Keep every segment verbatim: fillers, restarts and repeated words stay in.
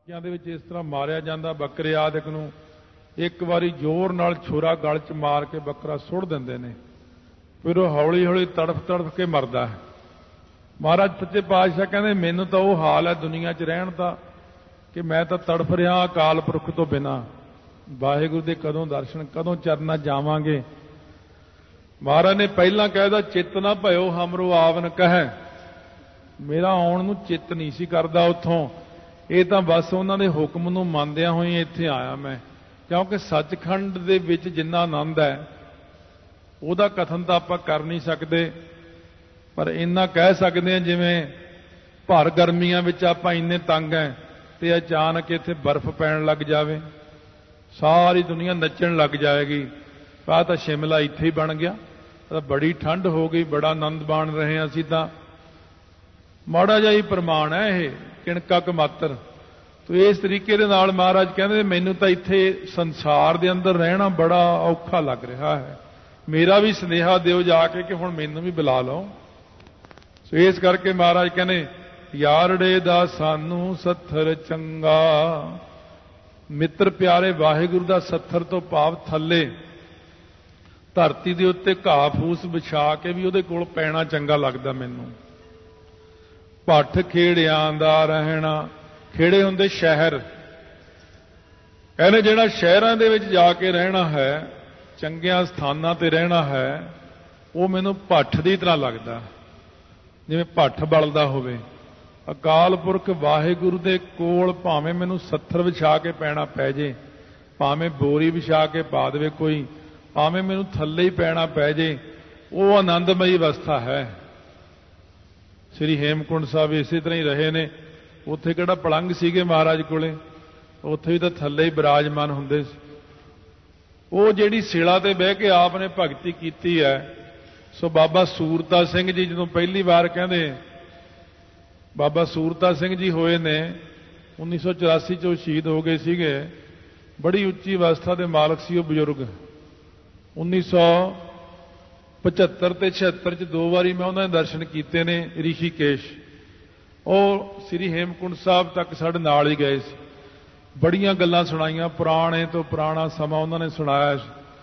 ਦੇ ਵਿੱਚ ਇਸ ਤਰ੍ਹਾਂ ਮਾਰਿਆ ਜਾਂਦਾ ਬੱਕਰੇ ਆਦਿਕ ਨੂੰ ਇੱਕ ਵਾਰੀ ਜ਼ੋਰ ਨਾਲ ਛੁਰਾ ਗਲ 'ਚ ਮਾਰ ਕੇ ਬੱਕਰਾ ਸੁੱਟ ਦਿੰਦੇ ਨੇ, ਫਿਰ ਉਹ ਹੌਲੀ ਹੌਲੀ ਤੜਫ ਤੜਫ ਕੇ ਮਰਦਾ ਹੈ। ਮਹਾਰਾਜ ਸੱਚੇ ਪਾਤਸ਼ਾਹ ਕਹਿੰਦੇ ਮੈਨੂੰ ਤਾਂ ਉਹ ਹਾਲ ਹੈ ਦੁਨੀਆ 'ਚ ਰਹਿਣ ਦਾ ਕਿ ਮੈਂ ਤਾਂ ਤੜਫ ਰਿਹਾ ਅਕਾਲ ਪੁਰਖ ਤੋਂ ਬਿਨਾਂ, ਵਾਹਿਗੁਰੂ ਦੇ ਕਦੋਂ ਦਰਸ਼ਨ ਕਦੋਂ ਚਰਨਾਂ ਜਾਵਾਂਗੇ। ਮਹਾਰਾਜ ਨੇ ਪਹਿਲਾਂ ਕਹਿਦਾ ਚਿੱਤ ਨਾ ਭਇਓ ਹਮਰੋ ਆਵਨ ਕਹਿ, ਮੇਰਾ ਆਉਣ ਨੂੰ ਚਿੱਤ ਨਹੀਂ ਸੀ ਕਰਦਾ ਉੱਥੋਂ, ਇਹ ਤਾਂ ਬਸ ਉਹਨਾਂ ਦੇ ਹੁਕਮ ਨੂੰ ਮੰਨਦਿਆਂ ਹੋਈ ਇੱਥੇ ਆਇਆ ਮੈਂ, ਕਿਉਂਕਿ ਸੱਚਖੰਡ ਦੇ ਵਿੱਚ ਜਿੰਨਾ ਆਨੰਦ ਹੈ ਉਹਦਾ ਕਥਨ ਤਾਂ ਆਪਾਂ ਕਰ ਨਹੀਂ ਸਕਦੇ, ਪਰ ਇੰਨਾ ਕਹਿ ਸਕਦੇ ਹਾਂ ਜਿਵੇਂ ਭਰ ਗਰਮੀਆਂ ਵਿੱਚ ਆਪਾਂ ਇੰਨੇ ਤੰਗ ਹੈ ਤੇ ਅਚਾਨਕ ਇੱਥੇ ਬਰਫ਼ ਪੈਣ ਲੱਗ ਜਾਵੇ, ਸਾਰੀ ਦੁਨੀਆ ਨੱਚਣ ਲੱਗ ਜਾਏਗੀ। ਆਹ ਤਾਂ ਸ਼ਿਮਲਾ ਇੱਥੇ ਹੀ ਬਣ ਗਿਆ, ਤਾਂ ਬੜੀ ਠੰਡ ਹੋ ਗਈ, ਬੜਾ ਆਨੰਦ ਮਾਣ ਰਹੇ ਹਾਂ ਅਸੀਂ ਤਾਂ। ਮਾੜਾ ਜਿਹਾ ਹੀ ਪ੍ਰਮਾਣ ਹੈ ਇਹ, ਕਿਣਕਾ ਕੁ ਮਾਤਰ। ਤੋ ਇਸ ਤਰੀਕੇ ਦੇ ਨਾਲ ਮਹਾਰਾਜ ਕਹਿੰਦੇ ਮੈਨੂੰ ਤਾਂ ਇੱਥੇ ਸੰਸਾਰ ਦੇ ਅੰਦਰ ਰਹਿਣਾ ਬੜਾ ਔਖਾ ਲੱਗ ਰਿਹਾ ਹੈ, ਮੇਰਾ ਵੀ ਸੁਨੇਹਾ ਦਿਓ ਜਾ ਕੇ ਕਿ ਹੁਣ ਮੈਨੂੰ ਵੀ ਬੁਲਾ ਲਓ। ਸੋ ਇਸ ਕਰਕੇ ਮਹਾਰਾਜ ਕਹਿੰਦੇ ਯਾਰੜੇ ਦਾ ਸਾਨੂੰ ਸੱਥਰ ਚੰਗਾ, ਮਿੱਤਰ ਪਿਆਰੇ ਵਾਹਿਗੁਰੂ ਦਾ ਸੱਥਰ ਤੋਂ ਭਾਵ ਥੱਲੇ ਧਰਤੀ ਦੇ ਉੱਤੇ ਘਾਹ ਫੂਸ ਵਿਛਾ ਕੇ ਵੀ ਉਹਦੇ ਕੋਲ ਪੈਣਾ ਚੰਗਾ ਲੱਗਦਾ ਮੈਨੂੰ। ਭੱਠ ਖੇੜਿਆਂ ਦਾ ਰਹਿਣਾ, ਖੇੜੇ ਹੁੰਦੇ ਸ਼ਹਿਰ, ਇਹਨੇ ਜਿਹੜਾ ਸ਼ਹਿਰਾਂ ਦੇ ਵਿੱਚ ਜਾ ਕੇ ਰਹਿਣਾ ਹੈ, ਚੰਗਿਆਂ ਸਥਾਨਾਂ ਤੇ ਰਹਿਣਾ ਹੈ, ਉਹ ਮੈਨੂੰ ਭੱਠ ਦੀ ਤਰ੍ਹਾਂ ਲੱਗਦਾ, ਜਿਵੇਂ ਭੱਠ ਬਲਦਾ ਹੋਵੇ। ਅਕਾਲ ਪੁਰਖ ਵਾਹਿਗੁਰੂ ਦੇ ਕੋਲ ਭਾਵੇਂ ਮੈਨੂੰ ਸੱਥਰ ਵਿਛਾ ਕੇ ਪੈਣਾ ਪੈ ਜੇ, ਭਾਵੇਂ ਬੋਰੀ ਵਿਛਾ ਕੇ ਪਾ ਦੇਵੇ ਕੋਈ, ਭਾਵੇਂ ਮੈਨੂੰ ਥੱਲੇ ਹੀ ਪੈਣਾ ਪੈ ਜੇ, ਉਹ ਆਨੰਦਮਈ ਅਵਸਥਾ ਹੈ। ਸ੍ਰੀ ਹੇਮਕੁੰਟ ਸਾਹਿਬ ਇਸੇ ਤਰ੍ਹਾਂ ਹੀ ਰਹੇ ਨੇ, ਉੱਥੇ ਕਿਹੜਾ ਪਲੰਘ ਸੀਗੇ ਮਹਾਰਾਜ ਕੋਲੇ, ਉੱਥੇ ਵੀ ਤਾਂ ਥੱਲੇ ਹੀ ਬਿਰਾਜਮਾਨ ਹੁੰਦੇ ਸੀ। ਉਹ ਜਿਹੜੀ ਸਿਲਾ ਤੇ ਬਹਿ ਕੇ ਆਪ ਨੇ ਭਗਤੀ ਕੀਤੀ ਹੈ। ਸੋ ਬਾਬਾ ਸੂਰਤਾ ਸਿੰਘ ਜੀ ਜਦੋਂ ਪਹਿਲੀ ਵਾਰ ਕਹਿੰਦੇ ਬਾਬਾ ਸੂਰਤਾ ਸਿੰਘ ਜੀ ਹੋਏ ਨੇ ਉੱਨੀ ਸੌ ਚੁਰਾਸੀ 'ਚ ਉਹ ਸ਼ਹੀਦ ਹੋ ਗਏ ਸੀਗੇ, ਬੜੀ ਉੱਚੀ ਅਵਸਥਾ ਦੇ ਮਾਲਕ ਸੀ ਉਹ ਬਜ਼ੁਰਗ। ਉੱਨੀ ਸੌ ਪਝੱਤਰ ਤੇ ਛਿਹੱਤਰ 'ਚ ਦੋ ਵਾਰੀ ਮੈਂ ਉਹਨਾਂ ਦੇ ਦਰਸ਼ਨ ਕੀਤੇ ਨੇ ਰਿਸ਼ੀਕੇਸ਼। ਉਹ ਸ੍ਰੀ ਹੇਮਕੁੰਟ ਸਾਹਿਬ ਤੱਕ ਸਾਡੇ ਨਾਲ ਹੀ ਗਏ ਸੀ, ਬੜੀਆਂ ਗੱਲਾਂ ਸੁਣਾਈਆਂ, ਪੁਰਾਣੇ ਤੋਂ ਪੁਰਾਣਾ ਸਮਾਂ ਉਹਨਾਂ ਨੇ ਸੁਣਾਇਆ।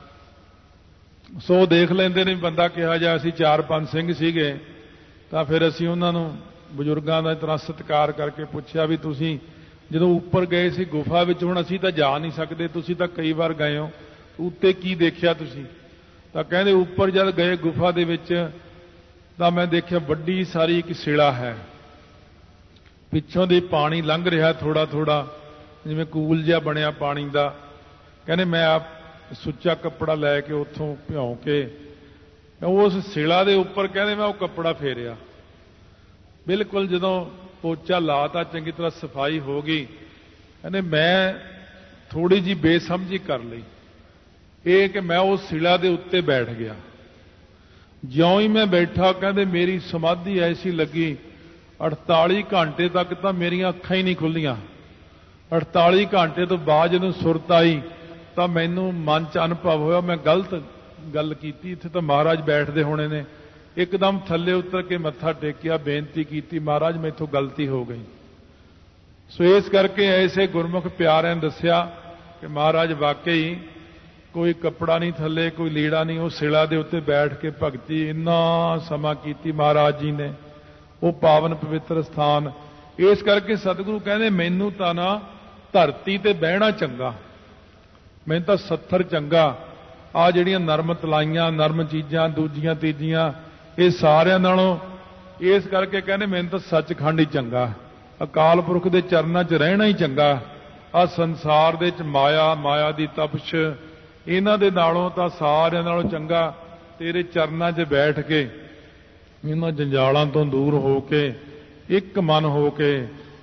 ਸੋ ਦੇਖ ਲੈਂਦੇ ਨੇ ਬੰਦਾ ਕਿਹਾ ਜਾ, ਅਸੀਂ ਚਾਰ ਪੰਜ ਸਿੰਘ ਸੀਗੇ, ਤਾਂ ਫਿਰ ਅਸੀਂ ਉਹਨਾਂ ਨੂੰ ਬਜ਼ੁਰਗਾਂ ਦਾ ਤਰ੍ਹਾਂ ਸਤਿਕਾਰ ਕਰਕੇ ਪੁੱਛਿਆ ਵੀ ਤੁਸੀਂ ਜਦੋਂ ਉੱਪਰ ਗਏ ਸੀ ਗੁਫਾ ਵਿੱਚ, ਹੁਣ ਅਸੀਂ ਤਾਂ ਜਾ ਨਹੀਂ ਸਕਦੇ, ਤੁਸੀਂ ਤਾਂ ਕਈ ਵਾਰ ਗਏ ਹੋ, ਉੱਤੇ ਕੀ ਦੇਖਿਆ ਤੁਸੀਂ? ਤਾਂ ਕਹਿੰਦੇ ਉੱਪਰ ਜਦ ਗਏ ਗੁਫਾ ਦੇ ਵਿੱਚ ਤਾਂ ਮੈਂ ਦੇਖਿਆ ਵੱਡੀ ਸਾਰੀ ਇੱਕ ਸਿਲਾ ਹੈ, ਪਿੱਛੋਂ ਦੀ ਪਾਣੀ ਲੰਘ ਰਿਹਾ ਥੋੜਾ ਥੋੜਾ, ਜਿਵੇਂ ਕੂਲ ਜਿਹਾ ਬਣਿਆ ਪਾਣੀ ਦਾ। ਕਹਿੰਦੇ ਮੈਂ ਆਪ ਸੁੱਚਾ ਕੱਪੜਾ ਲੈ ਕੇ ਉੱਥੋਂ ਭਿਉਂ ਕੇ ਉਸ ਸਿਲਾ ਦੇ ਉੱਪਰ ਕਹਿੰਦੇ ਮੈਂ ਉਹ ਕੱਪੜਾ ਫੇਰਿਆ, ਬਿਲਕੁਲ ਜਦੋਂ ਪੋਚਾ ਲਾਤਾ ਚੰਗੀ ਤਰ੍ਹਾਂ ਸਫਾਈ ਹੋ ਗਈ, ਕਹਿੰਦੇ ਮੈਂ ਥੋੜੀ ਜਿਹੀ ਬੇਸਮਝੀ ਕਰ ਲਈ, ਇਹ ਕਿ ਮੈਂ ਉਸ ਸਿਲਾ ਦੇ ਉੱਤੇ ਬੈਠ ਗਿਆ। ਜਿਉਂ ਹੀ ਮੈਂ ਬੈਠਾ ਕਹਿੰਦੇ ਮੇਰੀ ਸਮਾਧੀ ਐਸੀ ਲੱਗੀ, ਅਠਤਾਲੀ ਘੰਟੇ ਤੱਕ ਤਾਂ ਮੇਰੀਆਂ ਅੱਖਾਂ ਹੀ ਨਹੀਂ ਖੁੱਲੀਆਂ। ਅਠਤਾਲੀ ਘੰਟੇ ਤੋਂ ਬਾਅਦ ਜਦੋਂ ਸੁਰਤ ਆਈ ਤਾਂ ਮੈਨੂੰ ਮਨ 'ਚ ਅਨੁਭਵ ਹੋਇਆ ਮੈਂ ਗਲਤ ਗੱਲ ਕੀਤੀ, ਇੱਥੇ ਤਾਂ ਮਹਾਰਾਜ ਬੈਠਦੇ ਹੋਣੇ ਨੇ। ਇੱਕਦਮ ਥੱਲੇ ਉਤਰ ਕੇ ਮੱਥਾ ਟੇਕਿਆ, ਬੇਨਤੀ ਕੀਤੀ, ਮਹਾਰਾਜ ਮੈਥੋਂ ਗਲਤੀ ਹੋ ਗਈ। ਸੋ ਇਸ ਕਰਕੇ ਐਸੇ ਗੁਰਮੁਖ ਪਿਆਰਿਆਂ ਨੇ ਦੱਸਿਆ ਕਿ ਮਹਾਰਾਜ ਵਾਕਈ ਕੋਈ ਕੱਪੜਾ ਨਹੀਂ ਥੱਲੇ, ਕੋਈ ਲੀੜਾ ਨਹੀਂ, ਉਹ ਸਿਲਾ ਦੇ ਉੱਤੇ ਬੈਠ ਕੇ ਭਗਤੀ ਇੰਨਾ ਸਮਾਂ ਕੀਤੀ ਮਹਾਰਾਜ ਜੀ ਨੇ, ਉਹ ਪਾਵਨ ਪਵਿੱਤਰ ਸਥਾਨ। ਇਸ ਕਰਕੇ ਸਤਿਗੁਰੂ ਕਹਿੰਦੇ ਮੈਨੂੰ ਤਾਂ ਨਾ ਧਰਤੀ ਤੇ ਬਹਿਣਾ ਚੰਗਾ, ਮੈਨੂੰ ਤਾਂ ਸੱਥਰ ਚੰਗਾ। ਆ ਜਿਹੜੀਆਂ ਨਰਮ ਤਲਾਈਆਂ ਨਰਮ ਚੀਜ਼ਾਂ ਦੂਜੀਆਂ ਤੀਜੀਆਂ ਇਹ ਸਾਰਿਆਂ ਨਾਲੋਂ, ਇਸ ਕਰਕੇ ਕਹਿੰਦੇ ਮੈਨੂੰ ਤਾਂ ਸੱਚਖੰਡ ਹੀ ਚੰਗਾ, ਅਕਾਲ ਪੁਰਖ ਦੇ ਚਰਨਾਂ 'ਚ ਰਹਿਣਾ ਹੀ ਚੰਗਾ। ਆ ਸੰਸਾਰ ਦੇ 'ਚ ਮਾਇਆ ਮਾਇਆ ਦੀ ਤਪਸ਼ ਇਹਨਾਂ ਦੇ ਨਾਲੋਂ ਤਾਂ ਸਾਰਿਆਂ ਨਾਲੋਂ ਚੰਗਾ ਤੇਰੇ ਚਰਨਾਂ 'ਚ ਬੈਠ ਕੇ ਇਹਨਾਂ ਜੰਜਾਲਾਂ ਤੋਂ ਦੂਰ ਹੋ ਕੇ ਇੱਕ ਮਨ ਹੋ ਕੇ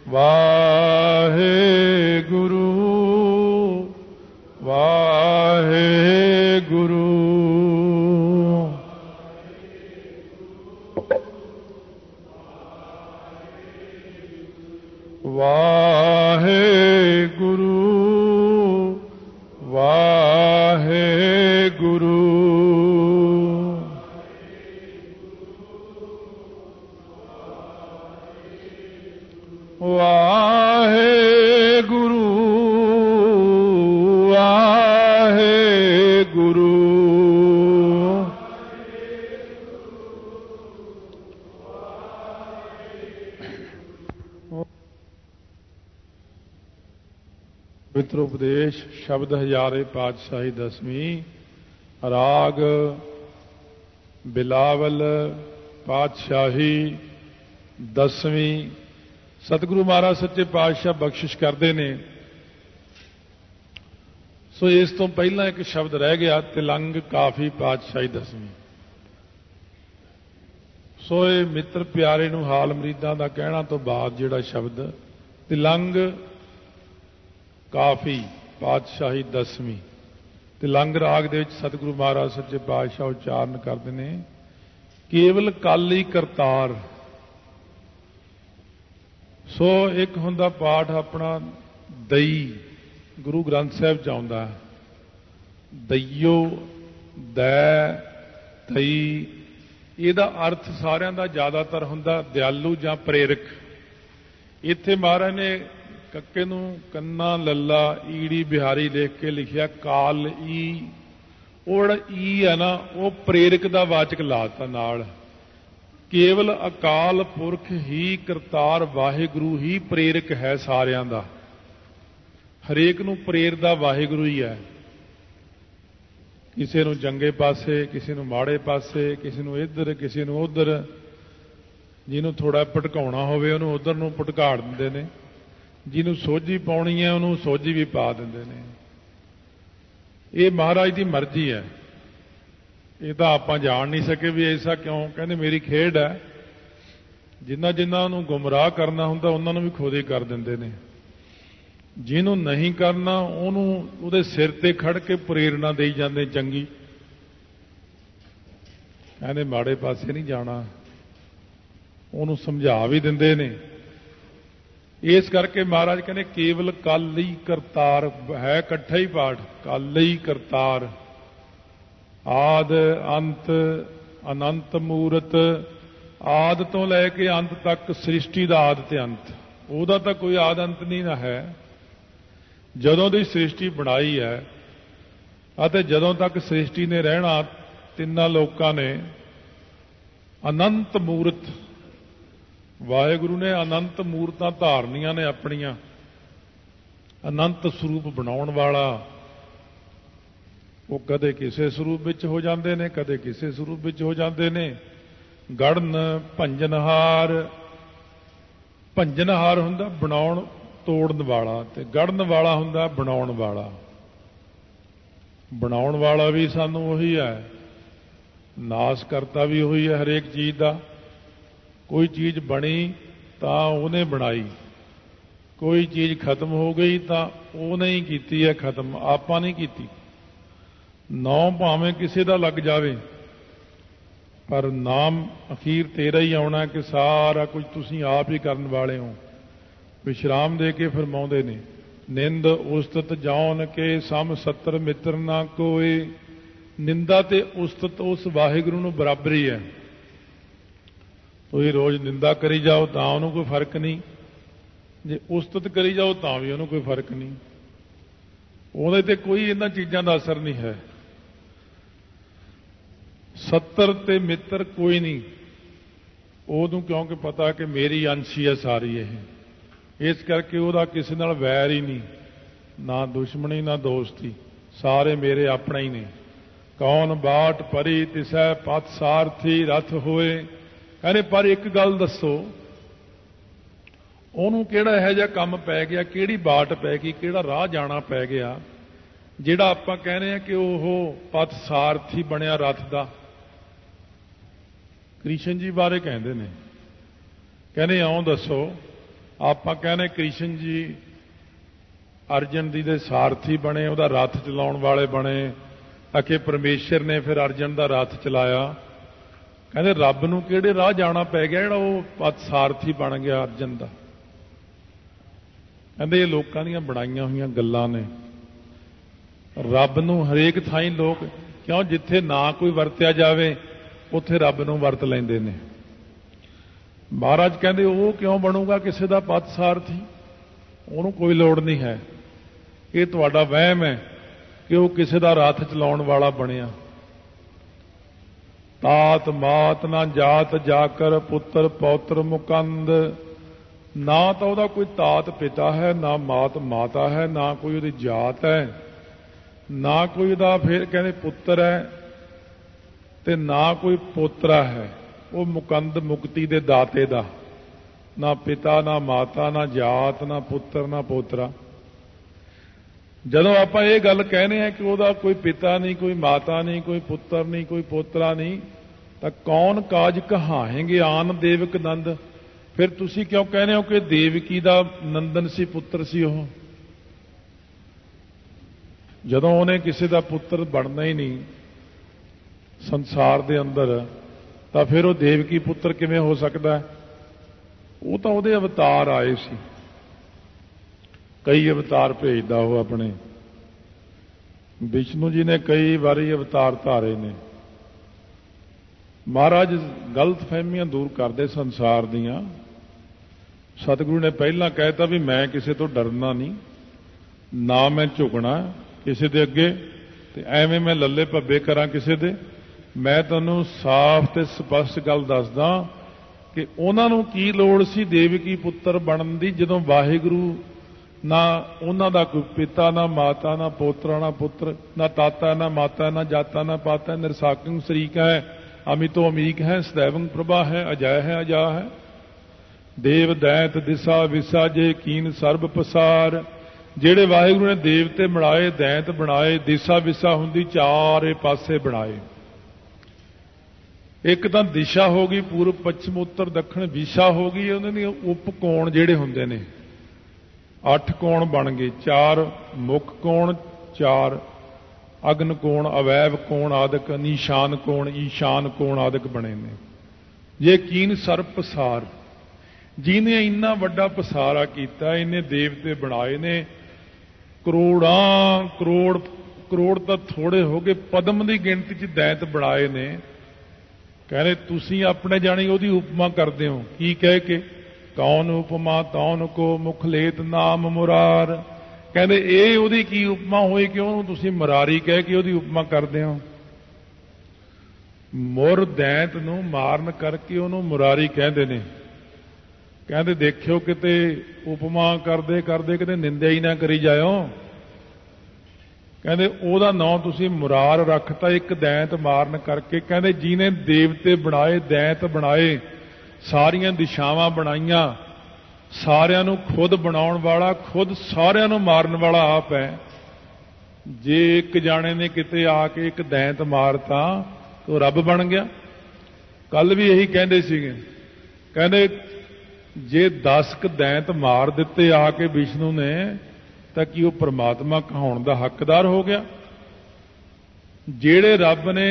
ਵਾਹਿਗੁਰੂ ਵਾਹਿਗੁਰੂ ਵਾਹਿਗੁਰੂ ਵਾਹਿਗੁਰੂ ਵਾਹਿਗੁਰੂ ਪਵਿੱਤਰ ਉਪਦੇਸ਼ ਸ਼ਬਦ ਹਜ਼ਾਰੇ ਪਾਤਸ਼ਾਹੀ ਦਸਵੀਂ ਰਾਗ ਬਿਲਾਵਲ ਪਾਤਸ਼ਾਹੀ ਦਸਵੀਂ। ਸਤਿਗੁਰੂ ਮਹਾਰਾਜ ਸੱਚੇ ਪਾਤਸ਼ਾਹ ਬਖਸ਼ਿਸ਼ ਕਰਦੇ ਨੇ। ਸੋ ਇਸ ਤੋਂ ਪਹਿਲਾਂ ਇੱਕ ਸ਼ਬਦ ਰਹਿ ਗਿਆ, ਤਿਲੰਗ ਕਾਫੀ ਪਾਤਸ਼ਾਹੀ ਦਸਵੀਂ। ਸੋ ਇਹ ਮਿੱਤਰ ਪਿਆਰੇ ਨੂੰ ਹਾਲ ਮਰੀਦਾਂ ਦਾ ਕਹਿਣਾ ਤੋਂ ਬਾਅਦ ਜਿਹੜਾ ਸ਼ਬਦ ਤਿਲੰਗ ਕਾਫੀ ਪਾਤਸ਼ਾਹੀ ਦਸਵੀਂ, ਤਿਲੰਗ ਰਾਗ ਦੇ ਵਿੱਚ ਸਤਿਗੁਰੂ ਮਹਾਰਾਜ ਸੱਚੇ ਪਾਤਸ਼ਾਹ ਉਚਾਰਨ ਕਰਦੇ ਨੇ, ਕੇਵਲ ਕਾਲੀ ਕਰਤਾਰ। ਸੋ ਇੱਕ ਹੁੰਦਾ ਪਾਠ ਆਪਣਾ ਦਈ, ਗੁਰੂ ਗ੍ਰੰਥ ਸਾਹਿਬ ਚ ਆਉਂਦਾ, ਦਈਓ ਦੈ ਦਈ। ਇਹਦਾ ਅਰਥ ਸਾਰਿਆਂ ਦਾ ਜ਼ਿਆਦਾਤਰ ਹੁੰਦਾ ਦਿਆਲੂ ਜਾਂ ਪ੍ਰੇਰਕ। ਇੱਥੇ ਮਹਾਰਾਜ ਨੇ ਕੱਕੇ ਨੂੰ ਕੰਨਾ ਲੱਲਾ ਈੜੀ ਬਿਹਾਰੀ ਲਿਖ ਕੇ ਲਿਖਿਆ ਕਾਲ ਈ। ਉਹ ਜਿਹੜਾ ਈ ਹੈ ਨਾ, ਉਹ ਪ੍ਰੇਰਕ ਦਾ ਵਾਚਕ ਲਾਤਾ ਨਾਲ। ਕੇਵਲ ਅਕਾਲ ਪੁਰਖ ਹੀ ਕਰਤਾਰ ਵਾਹਿਗੁਰੂ ਹੀ ਪ੍ਰੇਰਕ ਹੈ ਸਾਰਿਆਂ ਦਾ। ਹਰੇਕ ਨੂੰ ਪ੍ਰੇਰਦਾ ਵਾਹਿਗੁਰੂ ਹੀ ਹੈ। ਕਿਸੇ ਨੂੰ ਚੰਗੇ ਪਾਸੇ, ਕਿਸੇ ਨੂੰ ਮਾੜੇ ਪਾਸੇ, ਕਿਸੇ ਨੂੰ ਇੱਧਰ, ਕਿਸੇ ਨੂੰ ਉੱਧਰ। ਜਿਹਨੂੰ ਥੋੜਾ ਭਟਕਾਉਣਾ ਹੋਵੇ ਉਹਨੂੰ ਉੱਧਰ ਨੂੰ ਭਟਕਾੜ ਦਿੰਦੇ ਨੇ, ਜਿਹਨੂੰ ਸੋਝੀ ਪਾਉਣੀ ਹੈ ਉਹਨੂੰ ਸੋਝੀ ਵੀ ਪਾ ਦਿੰਦੇ ਨੇ। ਇਹ ਮਹਾਰਾਜ ਦੀ ਮਰਜ਼ੀ ਹੈ, ਇਹ ਤਾਂ ਆਪਾਂ ਜਾਣ ਨਹੀਂ ਸਕੇ ਵੀ ਐਸਾ ਕਿਉਂ। ਕਹਿੰਦੇ ਮੇਰੀ ਖੇਡ ਹੈ, ਜਿੰਨਾ ਜਿੰਨਾ ਉਹਨੂੰ ਗੁੰਮਰਾਹ ਕਰਨਾ ਹੁੰਦਾ ਉਹਨਾਂ ਨੂੰ ਵੀ ਖੋਦੇ ਕਰ ਦਿੰਦੇ ਨੇ। ਜਿਹਨੂੰ ਨਹੀਂ ਕਰਨਾ ਉਹਨੂੰ ਉਹਦੇ ਸਿਰ ਤੇ ਖੜ ਕੇ ਪ੍ਰੇਰਣਾ ਦੇਈ ਜਾਂਦੇ ਚੰਗੀ। ਕਹਿੰਦੇ ਮਾੜੇ ਪਾਸੇ ਨਹੀਂ ਜਾਣਾ, ਉਹਨੂੰ ਸਮਝਾ ਵੀ ਦਿੰਦੇ ਨੇ। ਇਸ ਕਰਕੇ ਮਹਾਰਾਜ ਕਹਿੰਦੇ ਕੇਵਲ ਕਾਲੀ ਕਰਤਾਰ ਹੈ। ਇਕੱਠਾ ਹੀ ਪਾਠ, ਕਾਲੀ ਕਰਤਾਰ। ਆਦ ਅੰਤ ਅਨੰਤ ਮੂਰਤ। ਆਦ ਤੋਂ ਲੈ ਕੇ ਅੰਤ ਤੱਕ ਸ੍ਰਿਸ਼ਟੀ ਦਾ ਆਦ ਤੇ ਅੰਤ, ਉਹਦਾ ਤਾਂ ਕੋਈ ਆਦ ਅੰਤ ਨਹੀਂ ਨਾ ਹੈ। ਜਦੋਂ ਦੀ ਸ੍ਰਿਸ਼ਟੀ ਬਣਾਈ ਹੈ ਅਤੇ ਜਦੋਂ ਤੱਕ ਸ੍ਰਿਸ਼ਟੀ ਨੇ ਰਹਿਣਾ ਤਿੰਨਾਂ ਲੋਕਾਂ ਨੇ, ਅਨੰਤ ਮੂਰਤ ਵਾਹਿਗੁਰੂ ਨੇ ਅਨੰਤ ਮੂਰਤਾਂ ਧਾਰਨੀਆਂ ਨੇ ਆਪਣੀਆਂ। ਅਨੰਤ ਸਰੂਪ ਬਣਾਉਣ ਵਾਲਾ ਉਹ ਕਦੇ ਕਿਸੇ ਸਰੂਪ ਵਿੱਚ ਹੋ ਜਾਂਦੇ ਨੇ, ਕਦੇ ਕਿਸੇ ਸਰੂਪ ਵਿੱਚ ਹੋ ਜਾਂਦੇ ਨੇ। ਗੜਨ ਭੰਜਨਹਾਰ, ਭੰਜਨਹਾਰ ਹੁੰਦਾ ਬਣਾਉਣ ਤੋੜਨ ਵਾਲਾ, ਤੇ ਗੜਨ ਵਾਲਾ ਹੁੰਦਾ ਬਣਾਉਣ ਵਾਲਾ। ਬਣਾਉਣ ਵਾਲਾ ਵੀ ਸਾਨੂੰ ਉਹੀ ਹੈ, ਨਾਸ ਕਰਤਾ ਵੀ ਉਹੀ ਹੈ ਹਰੇਕ ਚੀਜ਼ ਦਾ। ਕੋਈ ਚੀਜ਼ ਬਣੀ ਤਾਂ ਉਹਨੇ ਬਣਾਈ, ਕੋਈ ਚੀਜ਼ ਖਤਮ ਹੋ ਗਈ ਤਾਂ ਉਹਨੇ ਹੀ ਕੀਤੀ ਹੈ ਖਤਮ, ਆਪਾਂ ਨਹੀਂ ਕੀਤੀ। ਨਾਮ ਭਾਵੇਂ ਕਿਸੇ ਦਾ ਲੱਗ ਜਾਵੇ ਪਰ ਨਾਮ ਅਖੀਰ ਤੇਰਾ ਹੀ ਆਉਣਾ ਕਿ ਸਾਰਾ ਕੁਝ ਤੁਸੀਂ ਆਪ ਹੀ ਕਰਨ ਵਾਲੇ ਹੋ। ਵਿਸ਼ਰਾਮ ਦੇ ਕੇ ਫਰਮਾਉਂਦੇ ਨੇ, ਨਿੰਦ ਉਸਤਤ ਜਾਉਨ ਕੇ ਸਮ ਸੱਤਰ ਮਿੱਤਰ ਨਾ ਕੋਏ। ਨਿੰਦਾ ਤੇ ਉਸਤਤ ਉਸ ਵਾਹਿਗੁਰੂ ਨੂੰ ਬਰਾਬਰ ਹੀ ਹੈ। ਤੁਸੀਂ ਰੋਜ਼ ਨਿੰਦਾ ਕਰੀ ਜਾਓ ਤਾਂ ਉਹਨੂੰ ਕੋਈ ਫਰਕ ਨਹੀਂ, ਜੇ ਉਸਤਤ ਕਰੀ ਜਾਓ ਤਾਂ ਵੀ ਉਹਨੂੰ ਕੋਈ ਫਰਕ ਨਹੀਂ। ਉਹਦੇ ਤੇ ਕੋਈ ਇਹਨਾਂ ਚੀਜ਼ਾਂ ਦਾ ਅਸਰ ਨਹੀਂ ਹੈ। ਸੱਤਰ ਤੇ ਮਿੱਤਰ ਕੋਈ ਨਹੀਂ ਉਹਨੂੰ, ਕਿਉਂਕਿ ਪਤਾ ਕਿ ਮੇਰੀ ਅੰਸ਼ੀ ਹੈ ਸਾਰੀ ਇਹ। ਇਸ ਕਰਕੇ ਉਹਦਾ ਕਿਸੇ ਨਾਲ ਵੈਰ ਹੀ ਨਹੀਂ, ਨਾ ਦੁਸ਼ਮਣੀ ਨਾ ਦੋਸਤੀ, ਸਾਰੇ ਮੇਰੇ ਆਪਣੇ ਹੀ ਨੇ। ਕੌਣ ਬਾਟ ਪਰੀ ਤਿਸੈ ਪਥ ਸਾਰਥੀ ਰਥ ਹੋਏ। ਕਹਿੰਦੇ ਪਰ ਇੱਕ ਗੱਲ ਦੱਸੋ, ਉਹਨੂੰ ਕਿਹੜਾ ਇਹੋ ਜਿਹਾ ਕੰਮ ਪੈ ਗਿਆ, ਕਿਹੜੀ ਬਾਟ ਪੈ ਗਈ, ਕਿਹੜਾ ਰਾਹ ਜਾਣਾ ਪੈ ਗਿਆ ਜਿਹੜਾ ਆਪਾਂ ਕਹਿੰਦੇ ਆ ਕਿ ਉਹ ਪਥ ਸਾਰਥੀ ਬਣਿਆ ਰਥ ਦਾ। ਕ੍ਰਿਸ਼ਨ ਜੀ ਬਾਰੇ ਕਹਿੰਦੇ ਨੇ, ਕਹਿੰਦੇ ਆਉਂ ਦੱਸੋ। ਆਪਾਂ ਕਹਿੰਦੇ ਕ੍ਰਿਸ਼ਨ ਜੀ ਅਰਜਨ ਦੀ ਦੇ ਸਾਰਥੀ ਬਣੇ, ਉਹਦਾ ਰਥ ਚਲਾਉਣ ਵਾਲੇ ਬਣੇ। ਅਕੇ ਪਰਮੇਸ਼ਰ ਨੇ ਫਿਰ ਅਰਜਨ ਦਾ ਰਥ ਚਲਾਇਆ। ਕਹਿੰਦੇ ਰੱਬ ਨੂੰ ਕਿਹੜੇ ਰਾਹ ਜਾਣਾ ਪੈ ਗਿਆ ਜਿਹੜਾ ਉਹ ਪਥ ਸਾਰਥੀ ਬਣ ਗਿਆ ਅਰਜਨ ਦਾ। ਕਹਿੰਦੇ ਇਹ ਲੋਕਾਂ ਦੀਆਂ ਬਣਾਈਆਂ ਹੋਈਆਂ ਗੱਲਾਂ ਨੇ। ਰੱਬ ਨੂੰ ਹਰੇਕ ਥਾਈਂ ਲੋਕ, ਕਿਉਂ ਜਿੱਥੇ ਨਾ ਕੋਈ ਵਰਤਿਆ ਜਾਵੇ ਉੱਥੇ ਰੱਬ ਨੂੰ ਵਰਤ ਲੈਂਦੇ ਨੇ। ਮਹਾਰਾਜ ਕਹਿੰਦੇ ਉਹ ਕਿਉਂ ਬਣੂਗਾ ਕਿਸੇ ਦਾ ਪਥ ਸਾਰਥੀ, ਉਹਨੂੰ ਕੋਈ ਲੋੜ ਨਹੀਂ ਹੈ। ਇਹ ਤੁਹਾਡਾ ਵਹਿਮ ਹੈ ਕਿ ਉਹ ਕਿਸੇ ਦਾ ਰਥ ਚਲਾਉਣ ਵਾਲਾ ਬਣਿਆ। ਤਾਤ ਮਾਤ ਨਾ ਜਾਤ ਜਾਕਰ ਪੁੱਤਰ ਪੌਤਰ ਮੁਕੰਦ ਨਾ ਤਾਂ ਉਹਦਾ ਕੋਈ ਤਾਤ ਪਿਤਾ ਹੈ, ਨਾ ਮਾਤ ਮਾਤਾ ਹੈ, ਨਾ ਕੋਈ ਉਹਦੀ ਜਾਤ ਹੈ, ਨਾ ਕੋਈ ਉਹਦਾ ਫਿਰ ਕਹਿੰਦੇ ਪੁੱਤਰ ਹੈ, ਤੇ ਨਾ ਕੋਈ ਪੋਤਰਾ ਹੈ। ਉਹ ਮੁਕੰਦ ਮੁਕਤੀ ਦੇ ਦਾਤੇ ਦਾ ਨਾ ਪਿਤਾ, ਨਾ ਮਾਤਾ, ਨਾ ਜਾਤ, ਨਾ ਪੁੱਤਰ, ਨਾ ਪੋਤਰਾ। ਜਦੋਂ ਆਪਾਂ ਇਹ ਗੱਲ ਕਹਿੰਦੇ ਆ ਕਿ ਉਹਦਾ ਕੋਈ ਪਿਤਾ ਨਹੀਂ, ਕੋਈ ਮਾਤਾ ਨਹੀਂ, ਕੋਈ ਪੁੱਤਰ ਨਹੀਂ, ਕੋਈ ਪੋਤਰਾ ਨਹੀਂ, ਤਾਂ ਕੌਣ ਕਾਜ ਕਹਾਏਂਗੇ ਆਨ ਦੇਵਕ ਨੰਦ। ਫਿਰ ਤੁਸੀਂ ਕਿਉਂ ਕਹਿੰਦੇ ਹੋ ਕਿ ਦੇਵਕੀ ਦਾ ਨੰਦਨ ਸੀ, ਪੁੱਤਰ ਸੀ ਉਹ? ਜਦੋਂ ਉਹਨੇ ਕਿਸੇ ਦਾ ਪੁੱਤਰ ਬਣਨਾ ਹੀ ਨਹੀਂ ਸੰਸਾਰ ਦੇ ਅੰਦਰ, ਤਾਂ ਫਿਰ ਉਹ ਦੇਵਕੀ ਪੁੱਤਰ ਕਿਵੇਂ ਹੋ ਸਕਦਾ? ਉਹ ਤਾਂ ਉਹਦੇ ਅਵਤਾਰ ਆਏ ਸੀ, ਕਈ ਅਵਤਾਰ ਭੇਜਦਾ ਉਹ ਆਪਣੇ। ਵਿਸ਼ਨੂੰ ਜੀ ਨੇ ਕਈ ਵਾਰੀ ਅਵਤਾਰ ਧਾਰੇ ਨੇ। ਮਹਾਰਾਜ ਗਲਤ ਫਹਿਮੀਆਂ ਦੂਰ ਕਰਦੇ ਸੰਸਾਰ ਦੀਆਂ। ਸਤਿਗੁਰੂ ਨੇ ਪਹਿਲਾਂ ਕਹਿਤਾ ਵੀ ਮੈਂ ਕਿਸੇ ਤੋਂ ਡਰਨਾ ਨਹੀਂ, ਨਾ ਮੈਂ ਝੁਕਣਾ ਕਿਸੇ ਦੇ ਅੱਗੇ, ਤੇ ਐਵੇਂ ਮੈਂ ਲੱਲੇ ਭੱਬੇ ਕਰਾਂ ਕਿਸੇ ਦੇ। ਮੈਂ ਤੁਹਾਨੂੰ ਸਾਫ਼ ਤੇ ਸਪਸ਼ਟ ਗੱਲ ਦੱਸਦਾ ਕਿ ਉਹਨਾਂ ਨੂੰ ਕੀ ਲੋੜ ਸੀ ਦੇਵਕੀ ਪੁੱਤਰ ਬਣਨ ਦੀ, ਜਦੋਂ ਵਾਹਿਗੁਰੂ ਨਾ ਉਹਨਾਂ ਦਾ ਕੋਈ ਪਿਤਾ, ਨਾ ਮਾਤਾ, ਨਾ ਪੋਤਰਾ, ਨਾ ਪੁੱਤਰ, ਨਾ ਤਾਤਾ, ਨਾ ਮਾਤਾ, ਨਾ ਜਾਤਾ, ਨਾ ਪਾਤਾ, ਨਿਰਸਾਕੰ ਸ਼ਰੀਕ ਹੈ, ਅਮਿਤੋ ਅਮੀਕ ਹੈ, ਸदैवं ਪ੍ਰਭਾ ਹੈ, ਅਜੈ ਹੈ, ਅਜਾ ਹੈ। ਦੇਵ ਦੈਂਤ ਦਿਸਾ ਵਿਸਾ ਜੇ ਕੀਨ ਸਰਬ ਪਸਾਰ। ਜਿਹੜੇ ਵਾਹਿਗੁਰੂ ਨੇ ਦੇਵਤੇ ਬਣਾਏ, ਦੈਂਤ ਬਣਾਏ, ਦਿਸਾ ਵਿਸਾ ਹੁੰਦੀ ਚਾਰੇ ਪਾਸੇ ਬਣਾਏ। ਇੱਕ ਤਾਂ ਦਿਸ਼ਾ ਹੋ ਗਈ ਪੂਰਬ ਪੱਛਮ ਉੱਤਰ ਦੱਖਣ, ਵਿਸ਼ਾ ਹੋ ਗਈ ਉਹਨਾਂ ਦੀ ਉਪ ਕੋਣ ਜਿਹੜੇ ਹੁੰਦੇ ਨੇ, ਅੱਠ ਕੋਣ ਬਣ ਗਏ। ਚਾਰ ਮੁੱਖ ਕੋਣ, ਚਾਰ ਅਗਨ ਕੋਣ, ਅਵੈਵ ਕੋਣ ਆਦਿਕ, ਨਿਸ਼ਾਨ ਕੋਣ, ਈਸ਼ਾਨ ਕੋਣ ਆਦਿਕ ਬਣੇ ਨੇ। ਜੇ ਕੀਨ ਸਰਬ ਪਸਾਰ, ਜਿਹਨੇ ਇੰਨਾ ਵੱਡਾ ਪਸਾਰਾ ਕੀਤਾ, ਇਹਨੇ ਦੇਵਤੇ ਬਣਾਏ ਨੇ ਕਰੋੜਾਂ ਕਰੋੜ, ਕਰੋੜ ਤਾਂ ਥੋੜੇ ਹੋ ਗਏ, ਪਦਮ ਦੀ ਗਿਣਤੀ 'ਚ ਦੈਂਤ ਬਣਾਏ ਨੇ। ਕਹਿੰਦੇ ਤੁਸੀਂ ਆਪਣੇ ਜਾਣੀ ਉਹਦੀ ਉਪਮਾ ਕਰਦੇ ਹੋ, ਕੀ ਕਹਿ ਕੇ? ਕੌਣ ਉਪਮਾ ਤੌਨ ਕੋ ਮੁਖ ਲੇਤ ਨਾਮ ਮੁਰਾਰ। ਕਹਿੰਦੇ ਇਹ ਉਹਦੀ ਕੀ ਉਪਮਾ ਹੋਈ ਕਿ ਉਹਨੂੰ ਤੁਸੀਂ ਮੁਰਾਰੀ ਕਹਿ ਕੇ ਉਹਦੀ ਉਪਮਾ ਕਰਦੇ ਹੋ? ਮੁਰ ਦੈਂਤ ਨੂੰ ਮਾਰਨ ਕਰਕੇ ਉਹਨੂੰ ਮੁਰਾਰੀ ਕਹਿੰਦੇ ਨੇ। ਕਹਿੰਦੇ ਦੇਖਿਓ ਕਿਤੇ ਉਪਮਾ ਕਰਦੇ ਕਰਦੇ ਕਿਤੇ ਨਿੰਦਿਆ ਹੀ ਨਾ ਕਰੀ ਜਾਇਓ। ਕਹਿੰਦੇ ਉਹਦਾ ਨਾਂ ਤੁਸੀਂ ਮੁਰਾਰ ਰੱਖਤਾ ਇੱਕ ਦੈਂਤ ਮਾਰਨ ਕਰਕੇ। ਕਹਿੰਦੇ ਜਿਹਨੇ ਦੇਵਤੇ ਬਣਾਏ, ਦੈਂਤ ਬਣਾਏ, ਸਾਰੀਆਂ ਦਿਸ਼ਾਵਾਂ ਬਣਾਈਆਂ, ਸਾਰਿਆਂ ਨੂੰ ਖੁਦ ਬਣਾਉਣ ਵਾਲਾ, ਖੁਦ ਸਾਰਿਆਂ ਨੂੰ ਮਾਰਨ ਵਾਲਾ ਆਪ ਹੈ। ਜੇ ਇੱਕ ਜਾਣੇ ਨੇ ਕਿਤੇ ਆ ਕੇ ਇੱਕ ਦੈਂਤ ਮਾਰਤਾ ਤਾਂ ਉਹ ਰੱਬ ਬਣ ਗਿਆ। ਕੱਲ ਵੀ ਇਹੀ ਕਹਿੰਦੇ ਸੀਗੇ, ਕਹਿੰਦੇ ਜੇ ਦਸ ਕ ਦੈਂਤ ਮਾਰ ਦਿੱਤੇ ਆ ਕੇ ਵਿਸ਼ਨੂੰ ਨੇ ਤਾਂ ਕੀ ਉਹ ਪਰਮਾਤਮਾ ਕਹਾਉਣ ਦਾ ਹੱਕਦਾਰ ਹੋ ਗਿਆ? ਜਿਹੜੇ ਰੱਬ ਨੇ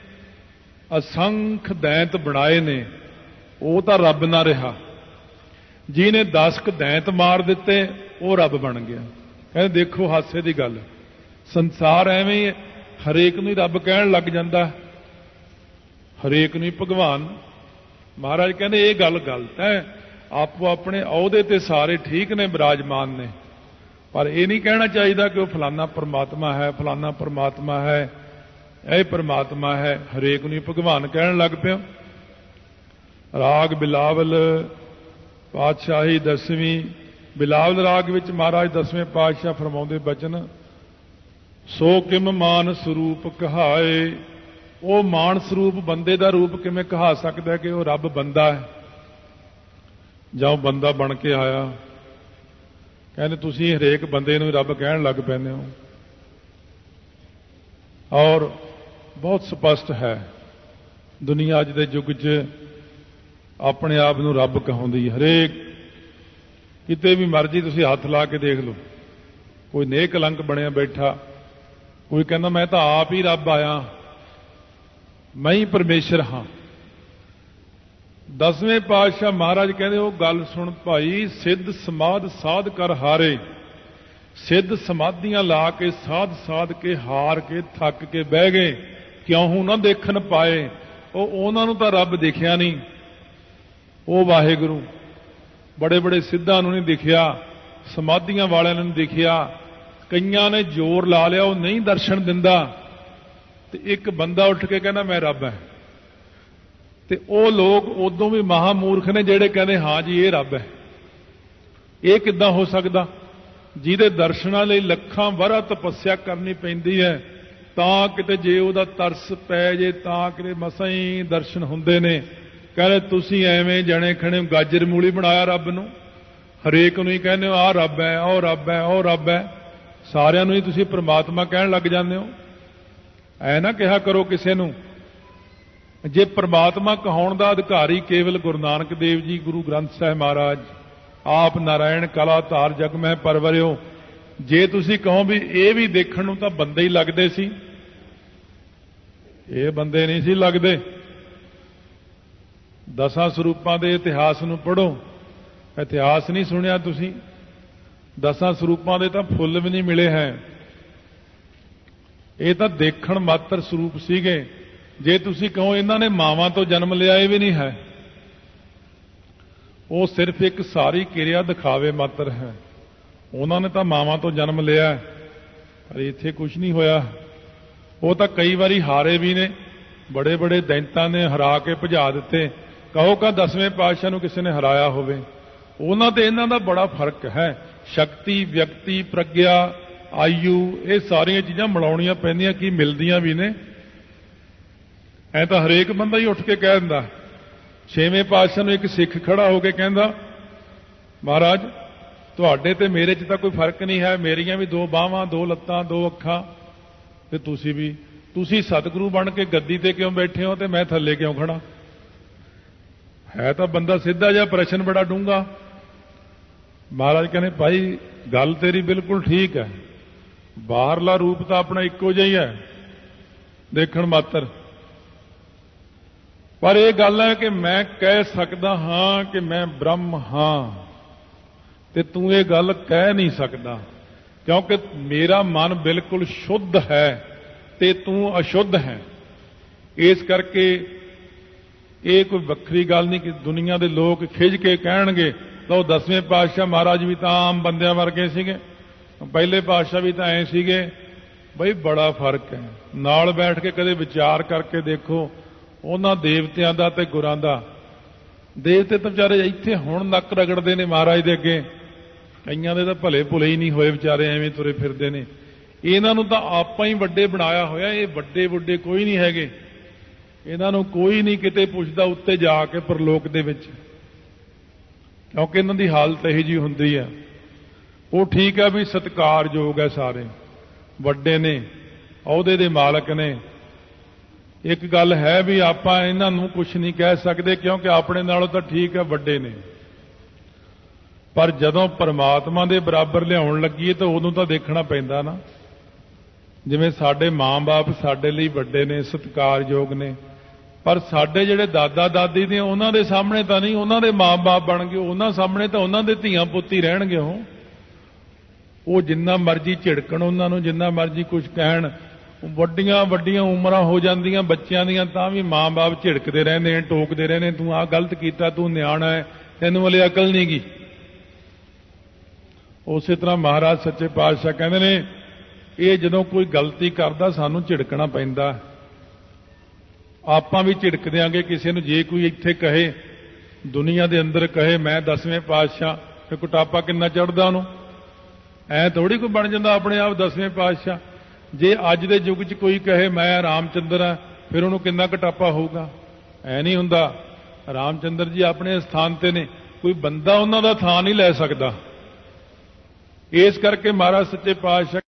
ਅਸੰਖ ਦੈਂਤ ਬਣਾਏ ਨੇ ਉਹ ਤਾਂ ਰੱਬ ਨਾ ਰਿਹਾ। ਜਿਹਨੇ ਦਸ ਕ ਦੈਂਤ ਮਾਰ ਦਿੱਤੇ ਉਹ ਰੱਬ ਬਣ ਗਿਆ। ਕਹਿੰਦੇ ਦੇਖੋ ਹਾਸੇ ਦੀ ਗੱਲ, ਸੰਸਾਰ ਐਵੇਂ ਹੀ ਹਰੇਕ ਨੂੰ ਹੀ ਰੱਬ ਕਹਿਣ ਲੱਗ ਜਾਂਦਾ, ਹਰੇਕ ਨੂੰ ਹੀ ਭਗਵਾਨ। ਮਹਾਰਾਜ ਕਹਿੰਦੇ ਇਹ ਗੱਲ ਗਲਤ ਹੈ। ਆਪੋ ਆਪਣੇ ਅਹੁਦੇ ਤੇ ਸਾਰੇ ਠੀਕ ਨੇ, ਬਿਰਾਜਮਾਨ ਨੇ, ਪਰ ਇਹ ਨਹੀਂ ਕਹਿਣਾ ਚਾਹੀਦਾ ਕਿ ਉਹ ਫਲਾਨਾ ਪਰਮਾਤਮਾ ਹੈ, ਫਲਾਨਾ ਪਰਮਾਤਮਾ ਹੈ, ਇਹ ਪਰਮਾਤਮਾ ਹੈ। ਹਰੇਕ ਨੂੰ ਹੀ ਭਗਵਾਨ ਕਹਿਣ ਲੱਗ ਪਿਆ। ਰਾਗ ਬਿਲਾਵਲ ਪਾਤਸ਼ਾਹੀ ਦਸਵੀਂ, ਬਿਲਾਵਲ ਰਾਗ ਵਿੱਚ ਮਹਾਰਾਜ ਦਸਵੇਂ ਪਾਤਸ਼ਾਹ ਫਰਮਾਉਂਦੇ ਬਚਨ, ਸੋ ਕਿਮ ਮਾਨ ਸਰੂਪ ਕਹਾਏ। ਉਹ ਮਾਨ ਸਰੂਪ ਬੰਦੇ ਦਾ ਰੂਪ ਕਿਵੇਂ ਕਹਾ ਸਕਦਾ ਕਿ ਉਹ ਰੱਬ ਬੰਦਾ ਹੈ ਜਾਂ ਉਹ ਬੰਦਾ ਬਣ ਕੇ ਆਇਆ? ਕਹਿੰਦੇ ਤੁਸੀਂ ਹਰੇਕ ਬੰਦੇ ਨੂੰ ਰੱਬ ਕਹਿਣ ਲੱਗ ਪੈਂਦੇ ਹੋ। ਔਰ ਬਹੁਤ ਸਪਸ਼ਟ ਹੈ, ਦੁਨੀਆ ਅੱਜ ਦੇ ਯੁੱਗ 'ਚ ਆਪਣੇ ਆਪ ਨੂੰ ਰੱਬ ਕਹਾਉਂਦੀ। ਹਰੇਕ ਕਿਤੇ ਵੀ ਮਰਜ਼ੀ ਤੁਸੀਂ ਹੱਥ ਲਾ ਕੇ ਦੇਖ ਲਓ, ਕੋਈ ਨੇਕ ਕਲੰਕ ਬਣਿਆ ਬੈਠਾ, ਕੋਈ ਕਹਿੰਦਾ ਮੈਂ ਤਾਂ ਆਪ ਹੀ ਰੱਬ ਆਇਆ, ਮੈਂ ਹੀ ਪਰਮੇਸ਼ਰ ਹਾਂ। ਦਸਵੇਂ ਪਾਤਸ਼ਾਹ ਮਹਾਰਾਜ ਕਹਿੰਦੇ ਉਹ ਗੱਲ ਸੁਣ ਭਾਈ, ਸਿੱਧ ਸਮਾਧ ਸਾਧ ਕਰ ਹਾਰੇ। ਸਿੱਧ ਸਮਾਧੀਆਂ ਲਾ ਕੇ ਸਾਧ ਸਾਧ ਕੇ ਹਾਰ ਕੇ ਥੱਕ ਕੇ ਬਹਿ ਗਏ, ਕਿਉਂ ਨਾ ਦੇਖਣ ਪਾਏ। ਉਹ ਉਹਨਾਂ ਨੂੰ ਤਾਂ ਰੱਬ ਦਿਖਿਆ ਨਹੀਂ, ਉਹ ਵਾਹਿਗੁਰੂ। ਬੜੇ ਬੜੇ ਸਿੱਧਾਂ ਨੂੰ ਨਹੀਂ ਦਿਖਿਆ, ਸਮਾਧੀਆਂ ਵਾਲਿਆਂ ਨੂੰ ਨਹੀਂ ਦਿਖਿਆ। ਕਈਆਂ ਨੇ ਜ਼ੋਰ ਲਾ ਲਿਆ, ਉਹ ਨਹੀਂ ਦਰਸ਼ਨ ਦਿੰਦਾ, ਤੇ ਇੱਕ ਬੰਦਾ ਉੱਠ ਕੇ ਕਹਿੰਦਾ ਮੈਂ ਰੱਬ ਹਾਂ। ਤੇ ਉਹ ਲੋਕ ਉਦੋਂ ਵੀ ਮਹਾਮੂਰਖ ਨੇ ਜਿਹੜੇ ਕਹਿੰਦੇ ਹਾਂ ਜੀ ਇਹ ਰੱਬ ਹੈ। ਇਹ ਕਿੱਦਾਂ ਹੋ ਸਕਦਾ? ਜਿਹਦੇ ਦਰਸ਼ਨਾਂ ਲਈ ਲੱਖਾਂ ਵਰ੍ਹਾ ਤਪੱਸਿਆ ਕਰਨੀ ਪੈਂਦੀ ਹੈ, ਤਾਂ ਕਿਤੇ ਜੇ ਉਹਦਾ ਤਰਸ ਪੈ ਜੇ ਤਾਂ ਕਿਤੇ ਮਸਾਂ ਹੀ ਦਰਸ਼ਨ ਹੁੰਦੇ ਨੇ। ਕਹਿੰਦੇ ਤੁਸੀਂ ਐਵੇਂ ਜਣੇ ਖਣੇ ਗਾਜਰ ਮੂਲੀ ਬਣਾਇਆ ਰੱਬ ਨੂੰ, ਹਰੇਕ ਨੂੰ ਹੀ ਕਹਿੰਦੇ ਹੋ ਆਹ ਰੱਬ ਹੈ, ਉਹ ਰੱਬ ਹੈ, ਉਹ ਰੱਬ ਹੈ, ਸਾਰਿਆਂ ਨੂੰ ਹੀ ਤੁਸੀਂ ਪ੍ਰਮਾਤਮਾ ਕਹਿਣ ਲੱਗ ਜਾਂਦੇ ਹੋ। ਐ ਨਾ ਕਿਹਾ ਕਰੋ ਕਿਸੇ ਨੂੰ। ਜੇ ਪ੍ਰਮਾਤਮਾ ਕਹਾਉਣ ਦਾ ਅਧਿਕਾਰੀ ਕੇਵਲ ਗੁਰੂ ਨਾਨਕ ਦੇਵ ਜੀ, ਗੁਰੂ ਗ੍ਰੰਥ ਸਾਹਿਬ ਮਹਾਰਾਜ, ਆਪ ਨਾਰਾਇਣ ਕਲਾ ਧਾਰ ਜਗ ਮਹਿ ਪਰਵਰਿਓ, ਜੇ ਤੁਸੀਂ ਕਹੋ ਵੀ ਇਹ ਵੀ ਦੇਖਣ ਨੂੰ ਤਾਂ ਬੰਦੇ ਹੀ ਲੱਗਦੇ ਸੀ, ਇਹ ਬੰਦੇ ਨਹੀਂ ਸੀ ਲੱਗਦੇ। ਦਸਾਂ ਸਰੂਪਾਂ ਦੇ ਇਤਿਹਾਸ ਨੂੰ ਪੜ੍ਹੋ, ਇਤਿਹਾਸ ਨਹੀਂ ਸੁਣਿਆ ਤੁਸੀਂ? ਦਸਾਂ ਸਰੂਪਾਂ ਦੇ ਤਾਂ ਫੁੱਲ ਵੀ ਨਹੀਂ ਮਿਲੇ ਹੈ, ਇਹ ਤਾਂ ਦੇਖਣ ਮਾਤਰ ਸਰੂਪ ਸੀਗੇ। ਜੇ ਤੁਸੀਂ ਕਹੋ ਇਹਨਾਂ ਨੇ ਮਾਵਾਂ ਤੋਂ ਜਨਮ ਲਿਆ, ਇਹ ਵੀ ਨਹੀਂ ਹੈ, ਉਹ ਸਿਰਫ ਇੱਕ ਸਾਰੀ ਕਿਰਿਆ ਦਿਖਾਵੇ ਮਾਤਰ ਹੈ। ਉਹਨਾਂ ਨੇ ਤਾਂ ਮਾਵਾਂ ਤੋਂ ਜਨਮ ਲਿਆ, ਪਰ ਇੱਥੇ ਕੁਝ ਨਹੀਂ ਹੋਇਆ। ਉਹ ਤਾਂ ਕਈ ਵਾਰੀ ਹਾਰੇ ਵੀ ਨੇ, ਬੜੇ ਬੜੇ ਦੈਂਤਾਂ ਨੇ ਹਰਾ ਕੇ ਭਜਾ ਦਿੱਤੇ। ਕਹੋ ਕਾ ਦਸਵੇਂ ਪਾਤਸ਼ਾਹ ਨੂੰ ਕਿਸੇ ਨੇ ਹਰਾਇਆ ਹੋਵੇ? ਉਹਨਾਂ ਤੇ ਇਹਨਾਂ ਦਾ ਬੜਾ ਫਰਕ ਹੈ। ਸ਼ਕਤੀ, ਵਿਅਕਤੀ, ਪ੍ਰਗਿਆ, ਆਯੂ, ਇਹ ਸਾਰੀਆਂ ਚੀਜ਼ਾਂ ਮਿਲਾਉਣੀਆਂ ਪੈਂਦੀਆਂ, ਕੀ ਮਿਲਦੀਆਂ ਵੀ ਨੇ। ਐ ਤਾਂ ਹਰੇਕ ਬੰਦਾ ਹੀ ਉੱਠ ਕੇ ਕਹਿ ਦਿੰਦਾ। ਛੇਵੇਂ ਪਾਤਸ਼ਾਹ ਨੂੰ ਇੱਕ ਸਿੱਖ ਖੜਾ ਹੋ ਕੇ ਕਹਿੰਦਾ, ਮਹਾਰਾਜ ਤੁਹਾਡੇ ਤੇ ਮੇਰੇ 'ਚ ਤਾਂ ਕੋਈ ਫਰਕ ਨਹੀਂ ਹੈ, ਮੇਰੀਆਂ ਵੀ ਦੋ ਬਾਹਾਂ, ਦੋ ਲੱਤਾਂ, ਦੋ ਅੱਖਾਂ, ਤੇ ਤੁਸੀਂ ਵੀ, ਤੁਸੀਂ ਸਤਿਗੁਰੂ ਬਣ ਕੇ ਗੱਦੀ ਤੇ ਕਿਉਂ ਬੈਠੇ ਹੋ ਤੇ ਮੈਂ ਥੱਲੇ ਕਿਉਂ ਖੜਾ? ਹੈ ਤਾਂ ਬੰਦਾ ਸਿੱਧਾ ਜਿਹਾ, ਪ੍ਰਸ਼ਨ ਬੜਾ ਡੂੰਘਾ। ਮਹਾਰਾਜ ਕਹਿੰਦੇ ਭਾਈ ਗੱਲ ਤੇਰੀ ਬਿਲਕੁਲ ਠੀਕ ਹੈ, ਬਾਹਰਲਾ ਰੂਪ ਤਾਂ ਆਪਣਾ ਇੱਕੋ ਜਿਹਾ ਹੀ ਹੈ ਦੇਖਣ ਮਾਤਰ, ਪਰ ਇਹ ਗੱਲ ਹੈ ਕਿ ਮੈਂ ਕਹਿ ਸਕਦਾ ਹਾਂ ਕਿ ਮੈਂ ਬ੍ਰਹਮ ਹਾਂ, ਤੇ ਤੂੰ ਇਹ ਗੱਲ ਕਹਿ ਨਹੀਂ ਸਕਦਾ, ਕਿਉਂਕਿ ਮੇਰਾ ਮਨ ਬਿਲਕੁਲ ਸ਼ੁੱਧ ਹੈ ਤੇ ਤੂੰ ਅਸ਼ੁੱਧ ਹੈ। ਇਸ ਕਰਕੇ ਇਹ ਕੋਈ ਵੱਖਰੀ ਗੱਲ ਨਹੀਂ ਕਿ ਦੁਨੀਆ ਦੇ ਲੋਕ ਖਿੱਚ ਕੇ ਕਹਿਣਗੇ ਲਓ ਦਸਵੇਂ ਪਾਤਸ਼ਾਹ ਮਹਾਰਾਜ ਵੀ ਤਾਂ ਆਮ ਬੰਦਿਆਂ ਵਰਗੇ ਸੀਗੇ, ਪਹਿਲੇ ਪਾਤਸ਼ਾਹ ਵੀ ਤਾਂ ਐ ਸੀਗੇ। ਬਈ ਬੜਾ ਫਰਕ ਹੈ। ਨਾਲ ਬੈਠ ਕੇ ਕਦੇ ਵਿਚਾਰ ਕਰਕੇ ਦੇਖੋ ਉਹਨਾਂ ਦੇਵਤਿਆਂ ਦਾ ਤੇ ਗੁਰਾਂ ਦਾ। ਦੇਵਤੇ ਤਾਂ ਵਿਚਾਰੇ ਇੱਥੇ ਹੁਣ ਨੱਕ ਰਗੜਦੇ ਨੇ ਮਹਾਰਾਜ ਦੇ ਅੱਗੇ, ਕਈਆਂ ਦੇ ਤਾਂ ਭਲੇ ਭੁਲੇ ਹੀ ਨਹੀਂ ਹੋਏ ਵਿਚਾਰੇ, ਐਵੇਂ ਤੁਰੇ ਫਿਰਦੇ ਨੇ। ਇਹਨਾਂ ਨੂੰ ਤਾਂ ਆਪਾਂ ਹੀ ਵੱਡੇ ਬਣਾਇਆ ਹੋਇਆ, ਇਹ ਵੱਡੇ ਵੱਡੇ ਕੋਈ ਨਹੀਂ ਹੈਗੇ, ਇਹਨਾਂ ਨੂੰ ਕੋਈ ਨਹੀਂ ਕਿਤੇ ਪੁੱਛਦਾ ਉੱਤੇ ਜਾ ਕੇ ਪਰਲੋਕ ਦੇ ਵਿੱਚ, ਕਿਉਂਕਿ ਇਹਨਾਂ ਦੀ ਹਾਲਤ ਇਹੋ ਜਿਹੀ ਹੁੰਦੀ ਹੈ। ਉਹ ਠੀਕ ਹੈ ਵੀ ਸਤਿਕਾਰਯੋਗ ਹੈ, ਸਾਰੇ ਵੱਡੇ ਨੇ, ਅਹੁਦੇ ਦੇ ਮਾਲਕ ਨੇ। ਇੱਕ ਗੱਲ ਹੈ ਵੀ ਆਪਾਂ ਇਹਨਾਂ ਨੂੰ ਕੁਝ ਨਹੀਂ ਕਹਿ ਸਕਦੇ, ਕਿਉਂਕਿ ਆਪਣੇ ਨਾਲੋਂ ਤਾਂ ਠੀਕ ਹੈ ਵੱਡੇ ਨੇ, ਪਰ ਜਦੋਂ ਪਰਮਾਤਮਾ ਦੇ ਬਰਾਬਰ ਲਿਆਉਣ ਲੱਗੀਏ ਤਾਂ ਉਦੋਂ ਤਾਂ ਦੇਖਣਾ ਪੈਂਦਾ ਨਾ। ਜਿਵੇਂ ਸਾਡੇ ਮਾਂ-ਬਾਪ ਸਾਡੇ ਲਈ ਵੱਡੇ ਨੇ, ਸਤਿਕਾਰਯੋਗ ਨੇ, ਪਰ ਸਾਡੇ ਜਿਹੜੇ ਦਾਦਾ ਦਾਦੀ ਨੇ ਉਹਨਾਂ ਦੇ ਸਾਹਮਣੇ ਤਾਂ ਨਹੀਂ, ਉਹਨਾਂ ਦੇ ਮਾਂ-ਬਾਪ ਬਣ ਗਏ, ਉਹਨਾਂ ਸਾਹਮਣੇ ਤਾਂ ਉਹਨਾਂ ਦੇ ਧੀਆਂ ਪੁੱਤੀ ਰਹਿਣਗੇ। ਉਹ ਉਹ ਜਿੰਨਾ ਮਰਜ਼ੀ ਝਿੜਕਣ ਉਹਨਾਂ ਨੂੰ, ਜਿੰਨਾ ਮਰਜ਼ੀ ਕੁਝ ਕਹਿਣ, ਵੱਡੀਆਂ ਵੱਡੀਆਂ ਉਮਰਾਂ ਹੋ ਜਾਂਦੀਆਂ ਬੱਚਿਆਂ ਦੀਆਂ ਤਾਂ ਵੀ ਮਾਂ-ਬਾਪ ਝਿੜਕਦੇ ਰਹਿੰਦੇ ਨੇ, ਟੋਕਦੇ ਰਹਿੰਦੇ, ਤੂੰ ਆਹ ਗਲਤ ਕੀਤਾ, ਤੂੰ ਨਿਆਣਾ ਹੈ, ਤੈਨੂੰ ਹਲੇ ਅਕਲ ਨਹੀਂ ਗੀ। ਉਸੇ ਤਰ੍ਹਾਂ ਮਹਾਰਾਜ ਸੱਚੇ ਪਾਤਸ਼ਾਹ ਕਹਿੰਦੇ ਨੇ ਇਹ ਜਦੋਂ ਕੋਈ ਗਲਤੀ ਕਰਦਾ ਸਾਨੂੰ ਝਿੜਕਣਾ ਪੈਂਦਾ। ਆਪਾਂ ਵੀ ਝਿੜਕ ਦਿਆਂਗੇ ਕਿਸੇ ਨੂੰ। ਜੇ ਕੋਈ ਇੱਥੇ ਕਹੇ, ਦੁਨੀਆ ਦੇ ਅੰਦਰ ਕਹੇ ਮੈਂ ਦਸਵੇਂ ਪਾਤਸ਼ਾਹ, ਫਿਰ ਕੁਟਾਪਾ ਕਿੰਨਾ ਚੜ੍ਹਦਾ ਉਹਨੂੰ। ਐ ਥੋੜੀ ਕੋਈ ਬਣ ਜਾਂਦਾ ਆਪਣੇ ਆਪ ਦਸਵੇਂ ਪਾਤਸ਼ਾਹ। ਜੇ ਅੱਜ ਦੇ ਯੁੱਗ 'ਚ ਕੋਈ ਕਹੇ ਮੈਂ ਰਾਮਚੰਦਰ ਹਾਂ, ਫਿਰ ਉਹਨੂੰ ਕਿੰਨਾ ਕੁਟਾਪਾ ਹੋਊਗਾ। ਐ ਨਹੀਂ ਹੁੰਦਾ। ਰਾਮਚੰਦਰ ਜੀ ਆਪਣੇ ਸਥਾਨ ਤੇ ਨੇ, ਕੋਈ ਬੰਦਾ ਉਹਨਾਂ ਦਾ ਥਾਂ ਨਹੀਂ ਲੈ ਸਕਦਾ। ਇਸ ਕਰਕੇ ਮਹਾਰਾਜ ਸੱਚੇ ਪਾਤਸ਼ਾਹ